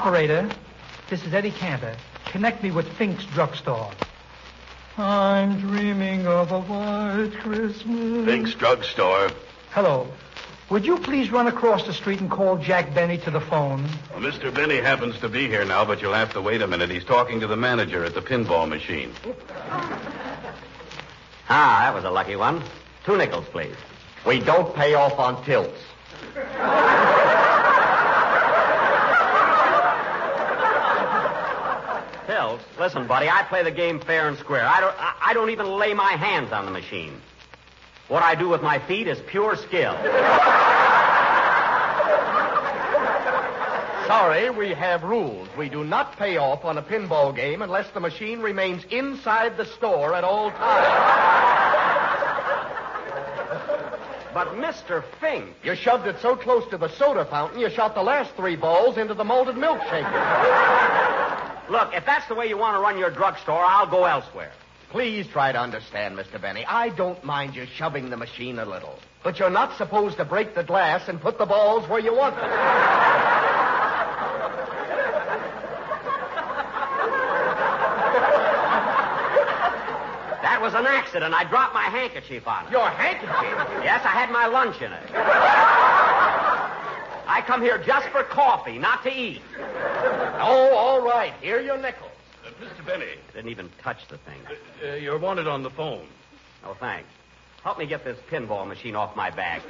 Operator, this is Eddie Cantor. Connect me with Fink's Drugstore. I'm dreaming of a white Christmas. Fink's Drugstore. Hello. Would you please run across the street and call Jack Benny to the phone? Well, Mr. Benny happens to be here now, but you'll have to wait a minute. He's talking to the manager at the pinball machine. That was a lucky one. 2 nickels, please. We don't pay off on tilts. Tilts? Listen, buddy, I play the game fair and square. I don't even lay my hands on the machine. What I do with my feet is pure skill. Sorry, we have rules. We do not pay off on a pinball game unless the machine remains inside the store at all times. But, Mr. Fink... You shoved it so close to the soda fountain, you shot the last 3 balls into the malted milkshake. Look, if that's the way you want to run your drugstore, I'll go elsewhere. Please try to understand, Mr. Benny. I don't mind you shoving the machine a little. But you're not supposed to break the glass and put the balls where you want them. That was an accident. I dropped my handkerchief on it. Your handkerchief? Yes, I had my lunch in it. I come here just for coffee, not to eat. Oh, all right. Here are your nickels. Mr. Benny. Didn't even touch the thing. You're wanted on the phone. Oh, thanks. Help me get this pinball machine off my back.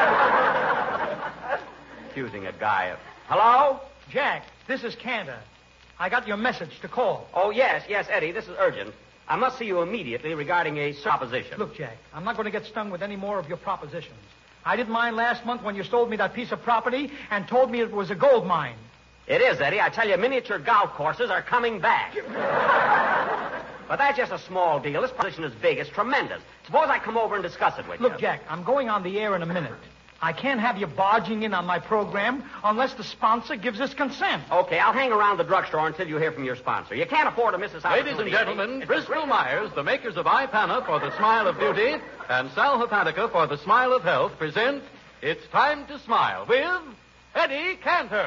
Accusing a guy of... Hello? Jack, this is Cantor. I got your message to call. Oh, yes, Eddie. This is urgent. I must see you immediately regarding a proposition. Look, Jack, I'm not going to get stung with any more of your propositions. I didn't mind last month when you sold me that piece of property and told me it was a gold mine. It is, Eddie. I tell you, miniature golf courses are coming back. But that's just a small deal. This position is big. It's tremendous. Suppose I come over and discuss it with you. Look, Jack, I'm going on the air in a minute. I can't have you barging in on my program unless the sponsor gives us consent. Okay, I'll hang around the drugstore until you hear from your sponsor. You can't afford to miss this opportunity. Ladies and gentlemen, Bristol Myers, the makers of Ipana for the smile of beauty and Sal Hepatica for the smile of health, present It's Time to Smile with Eddie Cantor.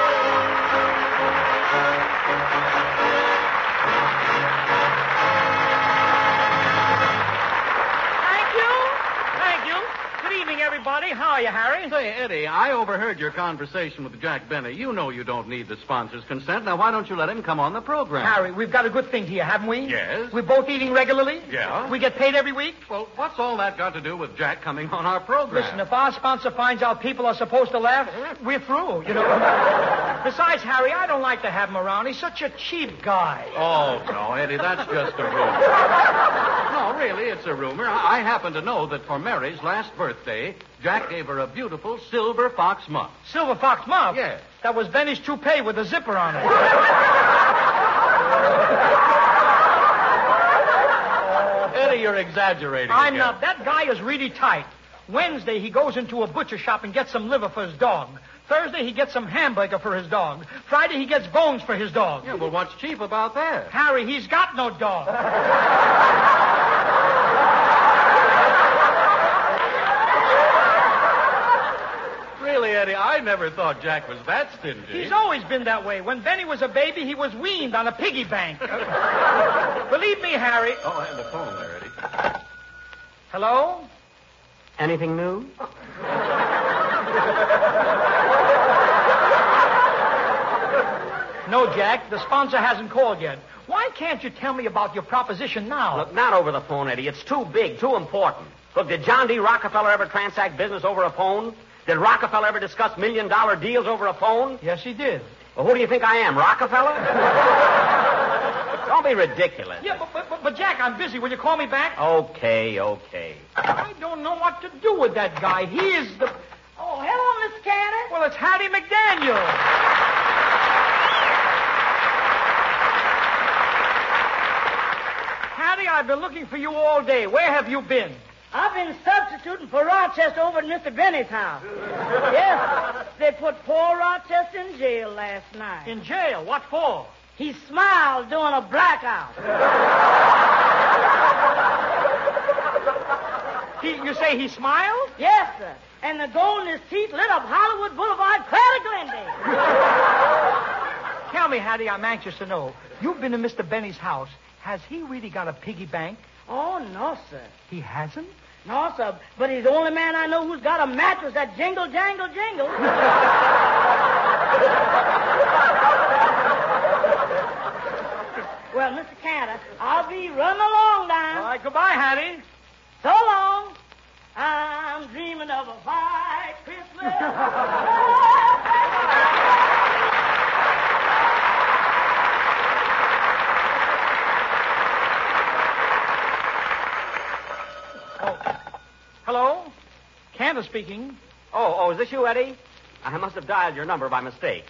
Thank you. Good evening, everybody. How are you, Harry? Say, Eddie, I overheard your conversation with Jack Benny. You know you don't need the sponsor's consent. Now, why don't you let him come on the program? Harry, we've got a good thing here, haven't we? Yes. We're both eating regularly? Yeah. We get paid every week? Well, what's all that got to do with Jack coming on our program? Listen, if our sponsor finds out people are supposed to laugh, we're through, you know. Besides, Harry, I don't like to have him around. He's such a cheap guy. Oh, no, Eddie, that's just a rumor. No, really, it's a rumor. I happen to know that for Mary's last birthday, Jack gave her a beautiful silver fox muff. Silver fox muff? Yes. That was Benny's toupee with a zipper on it. Eddie, you're exaggerating. I'm again. not. That guy is really tight. Wednesday, he goes into a butcher shop and gets some liver for his dog. Thursday, he gets some hamburger for his dog. Friday, he gets bones for his dog. Yeah, well, what's cheap about that? Harry, he's got no dog. Really, Eddie, I never thought Jack was that stingy. He's always been that way. When Benny was a baby, he was weaned on a piggy bank. Believe me, Harry. Oh, I have the phone there, Eddie. Hello? Anything new? No, Jack. The sponsor hasn't called yet. Why can't you tell me about your proposition now? Look, not over the phone, Eddie. It's too big, too important. Look, did John D. Rockefeller ever transact business over a phone? Did Rockefeller ever discuss million-dollar deals over a phone? Yes, he did. Well, who do you think I am, Rockefeller? Don't be ridiculous. Yeah, but Jack, I'm busy. Will you call me back? Okay. I don't know what to do with that guy. He is the... Oh, hello, Miss Cantor. Well, it's Hattie McDaniel. Hattie, I've been looking for you all day. Where have you been? I've been substituting for Rochester over at Mr. Benny's house. Yes, they put poor Rochester in jail last night. In jail? What for? He smiled during a blackout. You say he smiled? Yes, sir. And the gold in his teeth lit up Hollywood Boulevard, clear to Glendale. me, Hattie, I'm anxious to know. You've been in Mr. Benny's house. Has he really got a piggy bank? Oh, no, sir. He hasn't? No, sir. But he's the only man I know who's got a mattress that jingle, jangle, jingle. Well, Mr. Cantor, I'll be running along now. All right, goodbye, Hattie. So long. I'm dreaming of a white Christmas. Hello? Cantor speaking. Oh, is this you, Eddie? I must have dialed your number by mistake.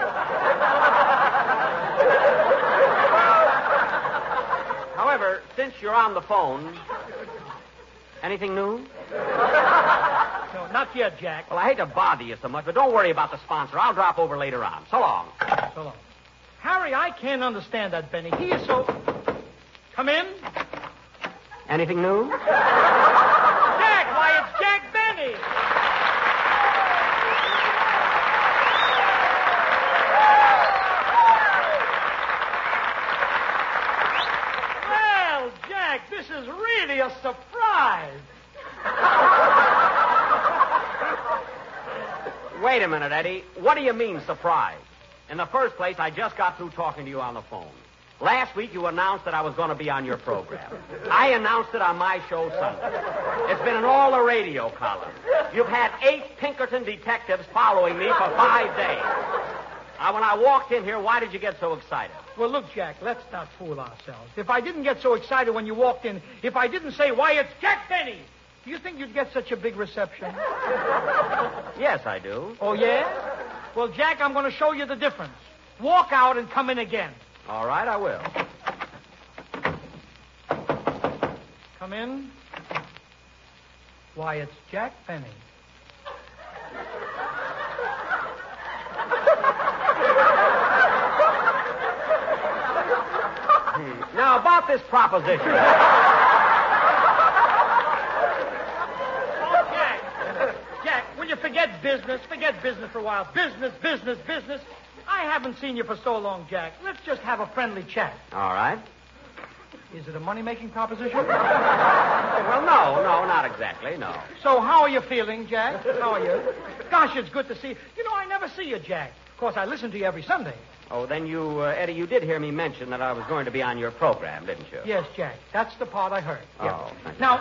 However, since you're on the phone, anything new? No, not yet, Jack. Well, I hate to bother you so much, but don't worry about the sponsor. I'll drop over later on. So long. So long. Harry, I can't understand that, Benny. He is so... Come in. Anything new? Jack, why, it's Jack Benny. Well, Jack, this is really a surprise. Wait a minute, Eddie. What do you mean, surprise? In the first place, I just got through talking to you on the phone. Last week, you announced that I was going to be on your program. I announced it on my show Sunday. It's been in all the radio columns. You've had 8 Pinkerton detectives following me for 5 days. Now, when I walked in here, why did you get so excited? Well, look, Jack, let's not fool ourselves. If I didn't get so excited when you walked in, if I didn't say, why, it's Jack Benny, do you think you'd get such a big reception? Yes, I do. Oh, yeah? Well, Jack, I'm going to show you the difference. Walk out and come in again. All right, I will. Come in. Why, it's Jack Benny. Now, about this proposition. Jack, will you forget business for a while. Business. I haven't seen you for so long, Jack. Let's just have a friendly chat. All right. Is it a money-making proposition? Well, no, not exactly, no. So how are you feeling, Jack? How are you? Gosh, it's good to see you. You know, I never see you, Jack. Of course, I listen to you every Sunday. Oh, then you, Eddie, you did hear me mention that I was going to be on your program, didn't you? Yes, Jack. That's the part I heard. Yeah. Oh, thank you. Now,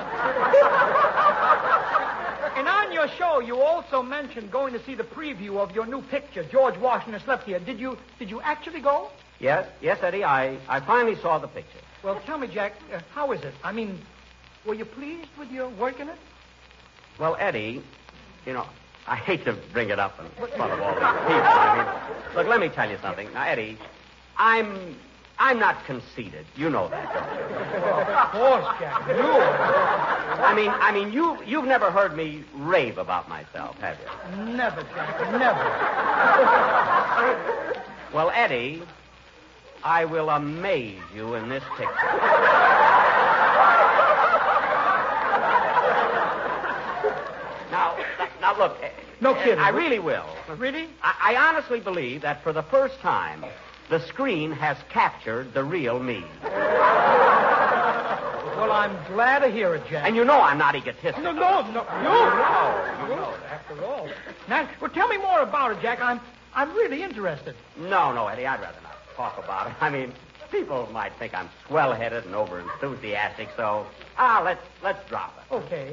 and on your show, you also mentioned going to see the preview of your new picture, George Washington Slept Here. Did you actually go? Yes, Eddie, I finally saw the picture. Well, tell me, Jack, how is it? I mean, were you pleased with your work in it? Well, Eddie, you know, I hate to bring it up in front of all these people. I mean, look, let me tell you something. Now, Eddie, I'm not conceited. You know that, don't you? Of course, Jack. You. I mean, you've never heard me rave about myself, have you? Never, Jack. Never. Well, Eddie, I will amaze you in this picture. Now, look. No kidding. I really will. Really? I honestly believe that for the first time, the screen has captured the real me. Well, I'm glad to hear it, Jack. And you know I'm not egotistical. No. You know that, after all. Now, well, tell me more about it, Jack. I'm really interested. No, Eddie, I'd rather not talk about it. I mean, people might think I'm swell-headed and over-enthusiastic, so let's drop it. Okay.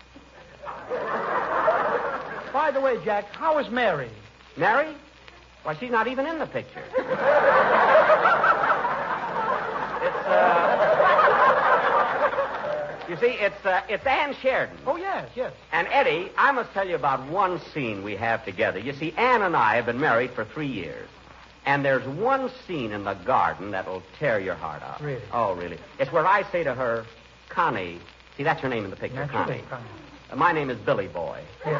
By the way, Jack, how is Mary? Mary? Why, she's not even in the picture. You see, it's Ann Sheridan. Oh, yes. And, Eddie, I must tell you about one scene we have together. You see, Ann and I have been married for 3 years. And there's one scene in the garden that'll tear your heart out. Really? Oh, really. It's where I say to her, Connie. See, that's her name in the picture, Naturally, Connie. My name is Billy Boy. Yeah.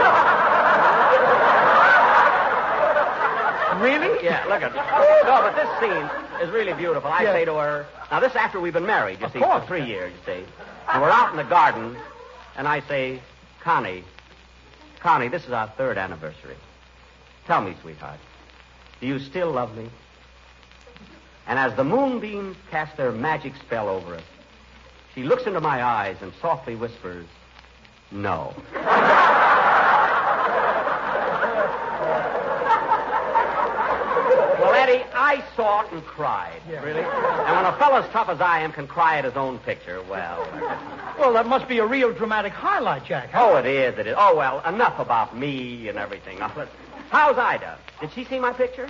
Really? Yeah, look at it. No, but this scene is really beautiful. I say to her, now this after we've been married, you see, for 3 years, you see. And we're out in the garden, and I say, Connie, this is our 3rd anniversary. Tell me, sweetheart, Do you still love me? And as the moonbeams cast their magic spell over us, she looks into my eyes and softly whispers, no. Well, Eddie, I saw it and cried. Yeah. Really? And when a fellow as tough as I am can cry at his own picture, well... Well, that must be a real dramatic highlight, Jack. Huh? Oh, it is. Oh, well, enough about me and everything. Now, how's Ida? Did she see my picture?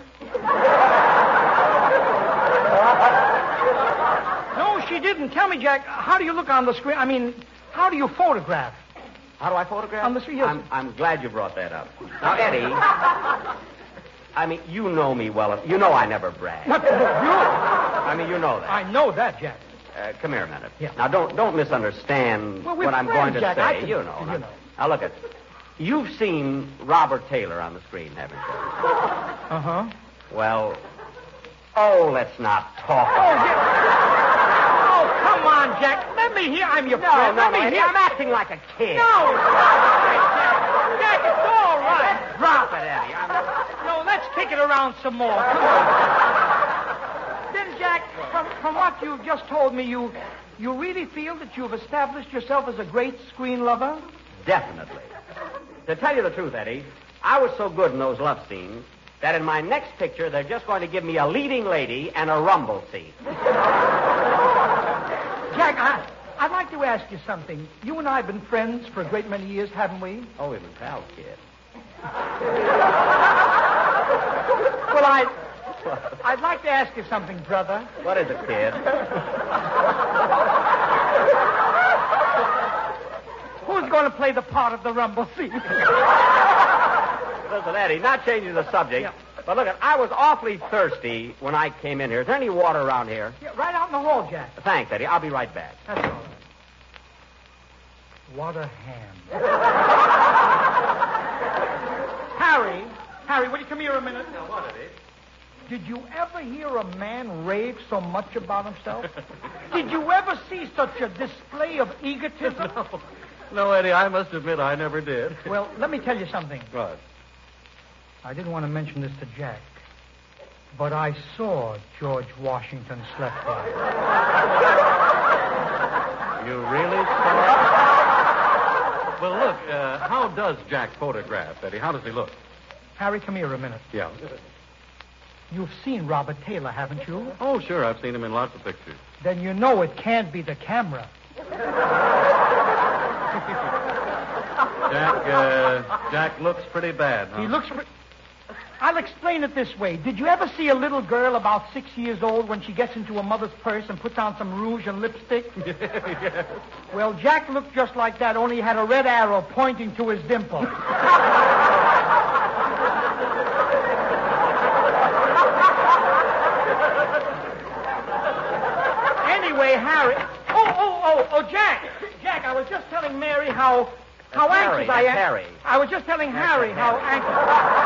No, she didn't. Tell me, Jack, how do you look on the screen? I mean, how do you photograph? How do I photograph? On the screen, yes. I'm glad you brought that up. Now, Eddie, I mean, you know me well. You know I never brag. What? You? I mean, you know that. I know that, Jack. Come here a minute. Yeah. Now, don't misunderstand Well, we're what I'm friends, going to Jack. say. You know. Now, look at. You've seen Robert Taylor on the screen, haven't you? Uh-huh. Well, let's not talk. Oh, come on, Jack. Let me hear. I'm your friend. Let me Eddie, hear. I'm acting like a kid. No, it's all right, Jack. Jack, it's all right. Drop it, Eddie. No, let's kick it around some more. Come on. Then, Jack, from what you've just told me, you really feel that you've established yourself as a great screen lover? Definitely. To tell you the truth, Eddie, I was so good in those love scenes that in my next picture, they're just going to give me a leading lady and a rumble seat. Jack, I'd like to ask you something. You and I have been friends for a great many years, haven't we? Oh, we've been pals, kid. Well, I'd like to ask you something, brother. What is it, kid? Who's going to play the part of the rumble seat? Listen, Eddie, not changing the subject, Yeah. but look, I was awfully thirsty when I came in here. Is there any water around here? Yeah, right out in the hall, Jack. Thanks, Eddie. I'll be right back. That's all right. What a hand. Harry, will you come here a minute? Now, what, Eddie? Did you ever hear a man rave so much about himself? Did you ever see such a display of egotism? No, Eddie, I must admit I never did. Well, let me tell you something. What? I didn't want to mention this to Jack, but I saw George Washington slept by. You really saw? Well, look, how does Jack photograph, Eddie? How does he look? Harry, come here a minute. Yeah. You've seen Robert Taylor, haven't you? Oh, sure. I've seen him in lots of pictures. Then you know it can't be the camera. Jack looks pretty bad, huh? He looks... I'll explain it this way. Did you ever see a little girl about 6 years old when she gets into a mother's purse and puts on some rouge and lipstick? Yes. Well, Jack looked just like that, only he had a red arrow pointing to his dimple. Anyway, Harry... Oh, Jack! Jack, I was just telling Mary how anxious I am. Harry. I was just telling Harry how anxious...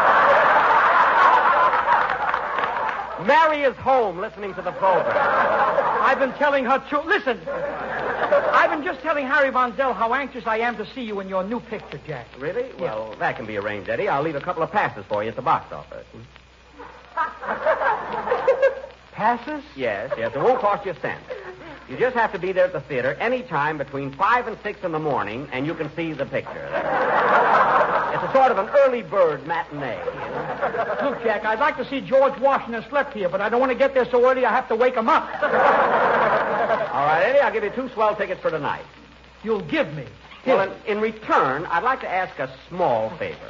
Mary is home listening to the program. I've been telling her to... Listen. I've been just telling Harry Von Zell how anxious I am to see you in your new picture, Jack. Really? Well, that can be arranged, Eddie. I'll leave a couple of passes for you at the box office. Passes? Yes. It won't cost you a cent. You just have to be there at the theater any time between 5 and 6 in the morning, and you can see the picture. It's a sort of an early bird matinee. You know? Look, Jack, I'd like to see George Washington slept here, but I don't want to get there so early I have to wake him up. All right, Eddie, I'll give you 2 swell tickets for tonight. You'll give me. Well, in return, I'd like to ask a small favor.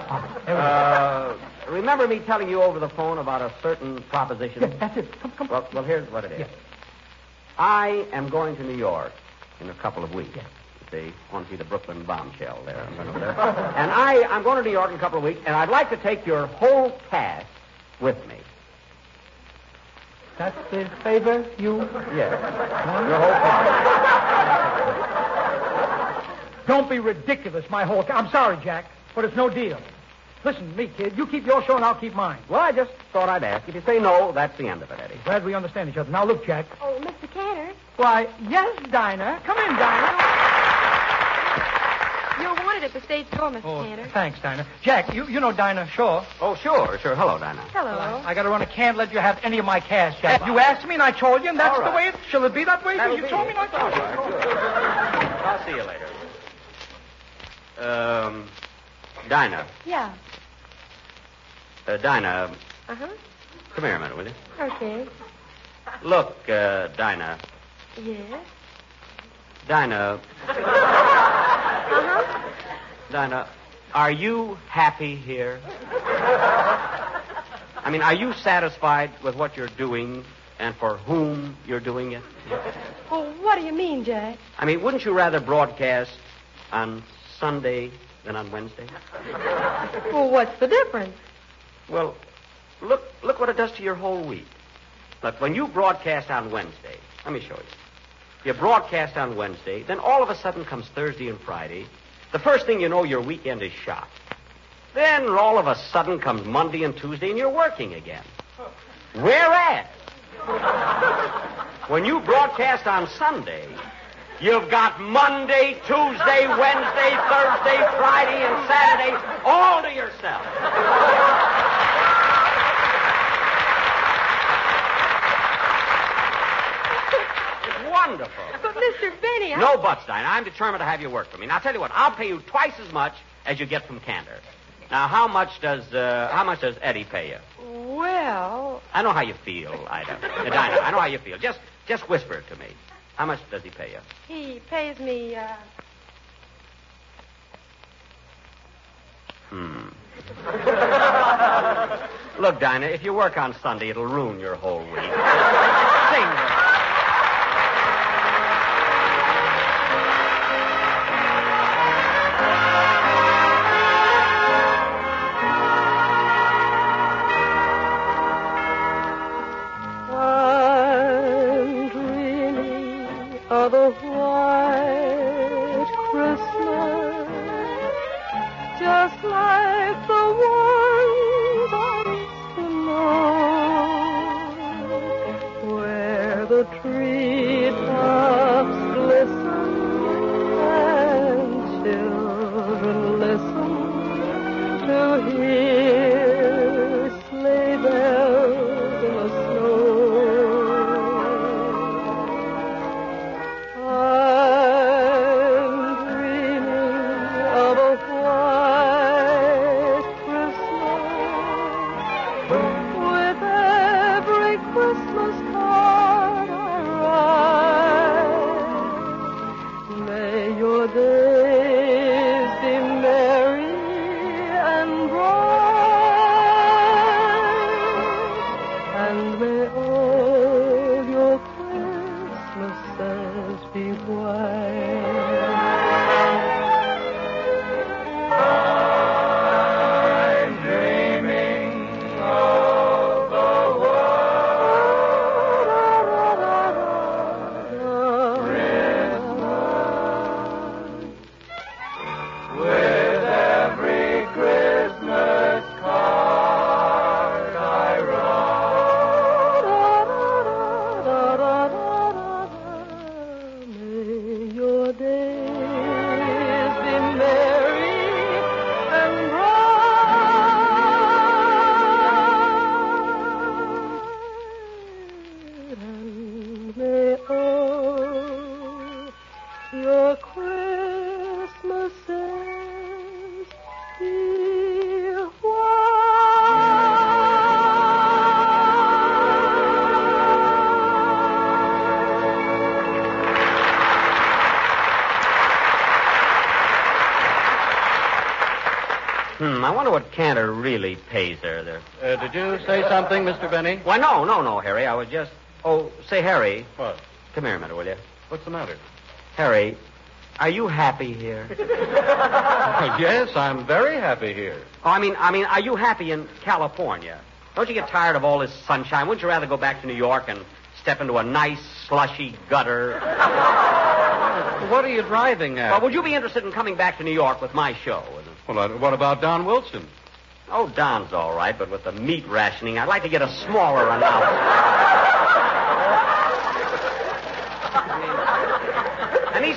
Remember me telling you over the phone about a certain proposition? Yes, that's it. Come. Well, here's what it is. Yes. I am going to New York in a couple of weeks. Yes. You see, want to see the Brooklyn bombshell there. And I'm going to New York in a couple of weeks, and I'd like to take your whole cast with me. That's the favor you... Yes. Your whole cast. Don't be ridiculous, my whole... I'm sorry, Jack, but it's no deal. Listen to me, kid. You keep your show and I'll keep mine. Well, I just thought I'd ask. If you say no, that's the end of it, Eddie. Glad we understand each other. Now, look, Jack. Oh, Mr. Cantor. Why, yes, Dinah. Come in, Dinah. You're wanted at the stage door, Mr. Cantor. Thanks, Dinah. Jack, you know Dinah Shaw. Oh, sure. Hello, Dinah. Hello. I got to run. I can't let you have any of my cash, Jack. You asked me, and I told you, and that's the way it... Shall it be that way? That'll You be told it. me not to. I'll see you later. Dinah. Yeah. Dinah, Uh-huh. come here a minute, will you? Okay. Look, Dinah. Yes. Dinah. Uh-huh. Dinah, are you happy here? I mean, are you satisfied with what you're doing and for whom you're doing it? Well, what do you mean, Jack? I mean, wouldn't you rather broadcast on Sunday than on Wednesday? Well, what's the difference? Well, look what it does to your whole week. Look, when you broadcast on Wednesday, let me show you. You broadcast on Wednesday, then all of a sudden comes Thursday and Friday. The first thing you know, your weekend is shot. Then all of a sudden comes Monday and Tuesday, and you're working again. Whereas, when you broadcast on Sunday, you've got Monday, Tuesday, Wednesday, Thursday, Friday, and Saturday all to yourself. It's wonderful. But, Mr. Benny, No buts, Dinah. I'm determined to have you work for me. Now, I'll tell you what. I'll pay you twice as much as you get from Cantor. Now, how much does Eddie pay you? Well, I know how you feel, Dinah. I know how you feel. Just whisper it to me. How much does he pay you? he pays me, Look, Dinah, if you work on Sunday, it'll ruin your whole week. Sing. I'm dreaming of a white Christmas, just like the ones I used to know, where the treetops glisten and children listen to hear sleigh bells in the snow. I'm dreaming of a white Christmas with every Christmas card I write. May your days be merry and bright, and may all your Christmases be white. I'm dreaming of the Christmas with every Christmas card I wrote. May your days be merry and bright, and may all your Christmases be I wonder what Cantor really pays her there. Did you say something, Mr. Benny? Why, no, Harry. I was just... Oh, say, Harry. What? Come here a minute, will you? What's the matter? Harry, are you happy here? Yes, I'm very happy here. Oh, I mean, are you happy in California? Don't you get tired of all this sunshine? Wouldn't you rather go back to New York and step into a nice, slushy gutter? What are you driving at? Well, would you be interested in coming back to New York with my show? Well, what about Don Wilson? Oh, Don's all right, but with the meat rationing, I'd like to get a smaller announcer. And he's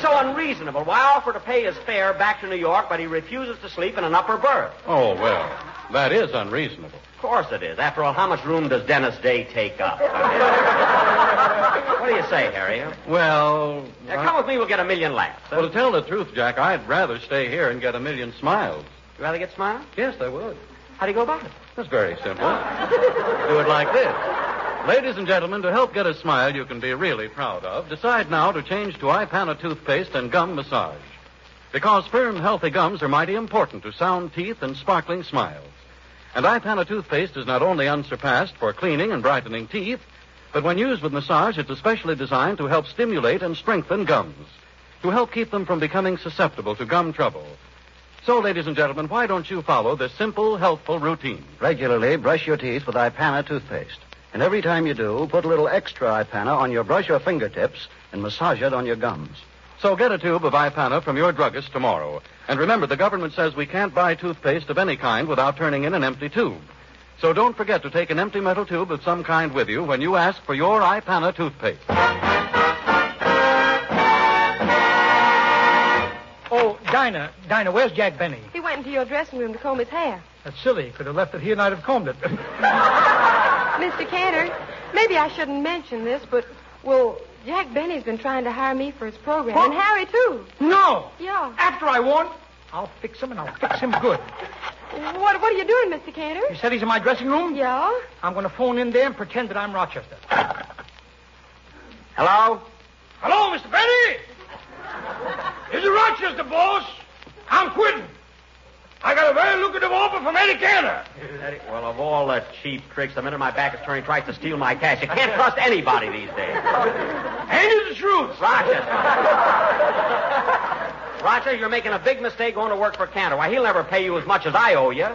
so unreasonable? Why offer to pay his fare back to New York, but he refuses to sleep in an upper berth? Oh, well, that is unreasonable. Of course it is. After all, how much room does Dennis Day take up? What do you say, Harry? Well... Now, come with me, we'll get 1,000,000 laughs. Well, to tell the truth, Jack, I'd rather stay here and get 1,000,000 smiles. You rather get smiles? Yes, I would. How do you go about it? That's very simple. Do it like this. Ladies and gentlemen, to help get a smile you can be really proud of, decide now to change to Ipana toothpaste and gum massage. Because firm, healthy gums are mighty important to sound teeth and sparkling smiles. And Ipana toothpaste is not only unsurpassed for cleaning and brightening teeth, but when used with massage, it's especially designed to help stimulate and strengthen gums, to help keep them from becoming susceptible to gum trouble. So, ladies and gentlemen, why don't you follow this simple, healthful routine? Regularly brush your teeth with Ipana toothpaste. And every time you do, put a little extra Ipana on your brush or fingertips and massage it on your gums. So get a tube of Ipana from your druggist tomorrow. And remember, the government says we can't buy toothpaste of any kind without turning in an empty tube. So don't forget to take an empty metal tube of some kind with you when you ask for your Ipana toothpaste. Oh, Dinah, where's Jack Benny? He went into your dressing room to comb his hair. That's silly. Could have left it here and I'd have combed it. Mr. Cantor, maybe I shouldn't mention this, but, well, Jack Benny's been trying to hire me for his program. What? And Harry, too. No! Yeah. After I won, I'll fix him and I'll fix him good. What are you doing, Mr. Cantor? You said he's in my dressing room? Yeah? I'm going to phone in there and pretend that I'm Rochester. Hello? Hello, Mr. Benny! This is Rochester, boss. I'm quitting. I got a very lucrative offer from Eddie Cantor. Eddie, well, of all the cheap tricks, the minute my back is turned, tries to steal my cash. You can't trust anybody these days. Ain't it the truth? Rochester, you're making a big mistake going to work for Cantor. Why, he'll never pay you as much as I owe you.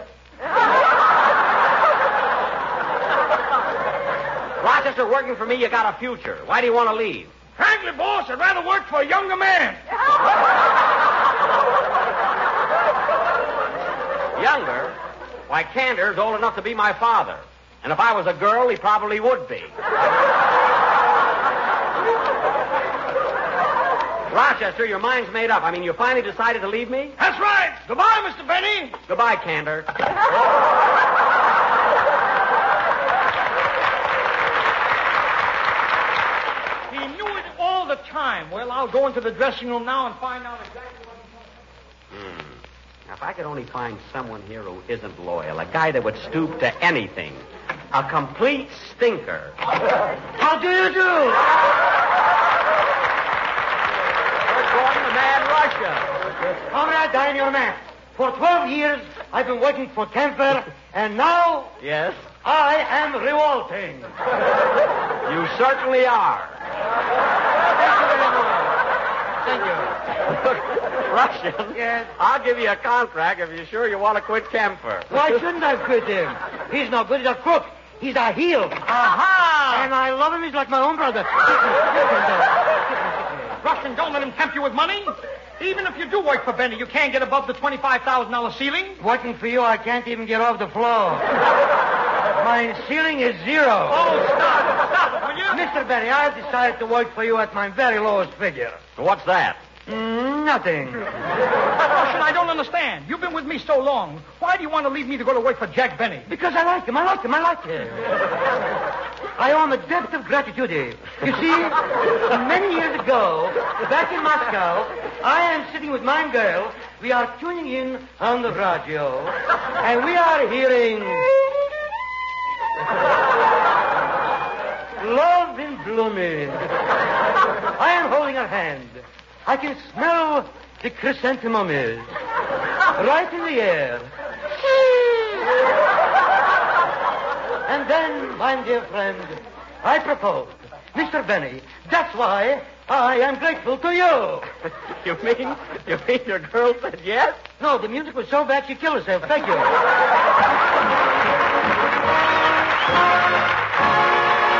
Rochester, working for me, you got a future. Why do you want to leave? Frankly, boss, I'd rather work for a younger man. Younger? Why, Cantor's old enough to be my father. And if I was a girl, he probably would be. Rochester, your mind's made up. I mean, you finally decided to leave me? That's right. Goodbye, Mr. Benny. Goodbye, Cantor. He knew it all the time. Well, I'll go into the dressing room now and find out exactly what he wants. Now, if I could only find someone here who isn't loyal, a guy that would stoop to anything, a complete stinker. How do you do? Gordon, the man Russia. Comrade, I'm your man. For 12 years, I've been working for Kemper, and now Yes? I am revolting. You certainly are. Thank you. Russian? Yes? I'll give you a contract if you're sure you want to quit Kemper. Why shouldn't I quit him? He's no good. He's a crook. He's a heel. Aha! And I love him. He's like my own brother. Russian, don't let him tempt you with money. Even if you do work for Benny, you can't get above the $25,000 ceiling. Working for you, I can't even get off the floor. My ceiling is zero. Oh, stop, will you? Mr. Benny, I've decided to work for you at my very lowest figure. What's that? Nothing. Russian, I don't understand. You've been with me so long. Why do you want to leave me to go to work for Jack Benny? Because I like him. I like him. I owe him a debt of gratitude. You see, many years ago, back in Moscow, I am sitting with my girl. We are tuning in on the radio, and we are hearing Love in Blooming. I am holding her hand. I can smell the chrysanthemums right in the air. And then, my dear friend, I propose. Mr. Benny, that's why I am grateful to you. You mean your girl said yes? No, the music was so bad she killed herself. Thank you.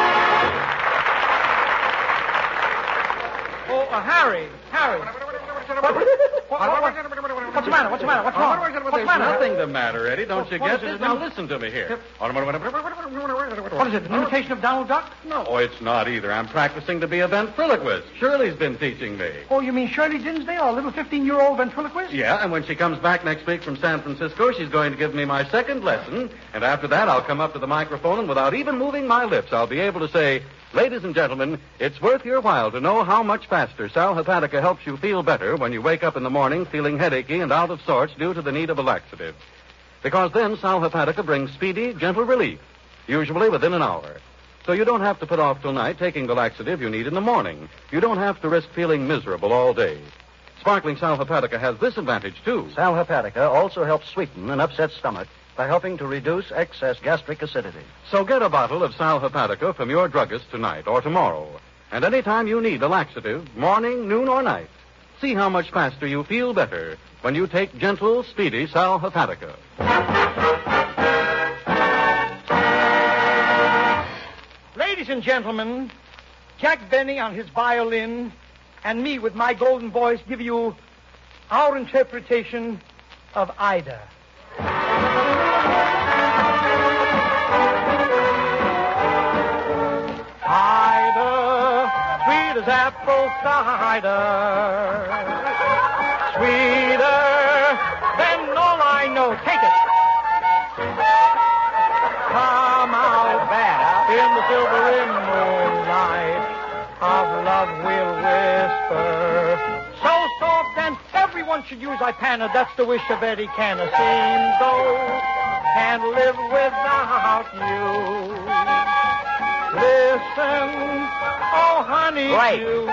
Oh, Harry. What's the matter? What's the matter? What's wrong? What's the There's matter? nothing the matter, Eddie. Don't you What get is it? this? Now listen to me here. What is it, an imitation of Donald Duck? No, it's not either. I'm practicing to be a ventriloquist. Shirley's been teaching me. Oh, you mean Shirley Dinsdale, a little 15-year-old ventriloquist? Yeah, and when she comes back next week from San Francisco, she's going to give me my second lesson. And after that, I'll come up to the microphone, and without even moving my lips, I'll be able to say, ladies and gentlemen, it's worth your while to know how much faster Sal Hepatica helps you feel better when you wake up in the morning feeling headachy and out of sorts due to the need of a laxative. Because then Sal Hepatica brings speedy, gentle relief, usually within an hour. So you don't have to put off till night taking the laxative you need in the morning. You don't have to risk feeling miserable all day. Sparkling Sal Hepatica has this advantage, too. Sal Hepatica also helps sweeten an upset stomach by helping to reduce excess gastric acidity. So get a bottle of Sal Hepatica from your druggist tonight or tomorrow. And anytime you need a laxative, morning, noon, or night, see how much faster you feel better when you take gentle, speedy Sal Hepatica. Ladies and gentlemen, Jack Benny on his violin and me with my golden voice give you our interpretation of Ida. Ida, sweet as apple cider, sweeter than all I know. Take it. Come out back in the silvery moonlight of love we'll whisper. So soft and everyone should use Ipana. That's the wish of Eddie Canna. Seems though can't live without you. Listen, oh honey, you.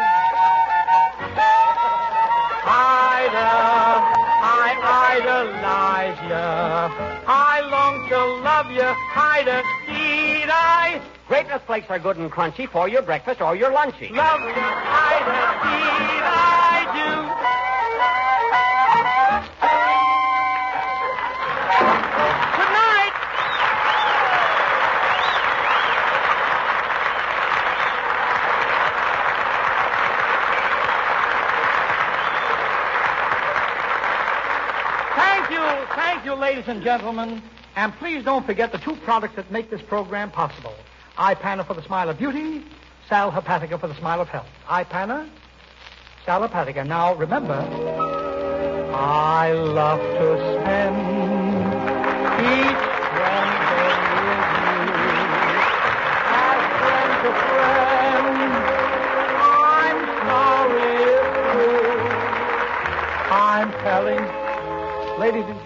Ida, I idolize ya. I long to love ya. Ida, indeed I Greatness Flakes are good and crunchy for your breakfast or your lunchy. love ya. Ida, indeed I do. Good night. Thank you, ladies and gentlemen. And please don't forget the two products that make this program possible. Ipana for the smile of beauty, Sal Hepatica for the smile of health. Ipana, Sal Hepatica. Now, remember, I love to spend each Wednesday with you. As friend to friend, I'm sorry it's true. I'm telling, ladies and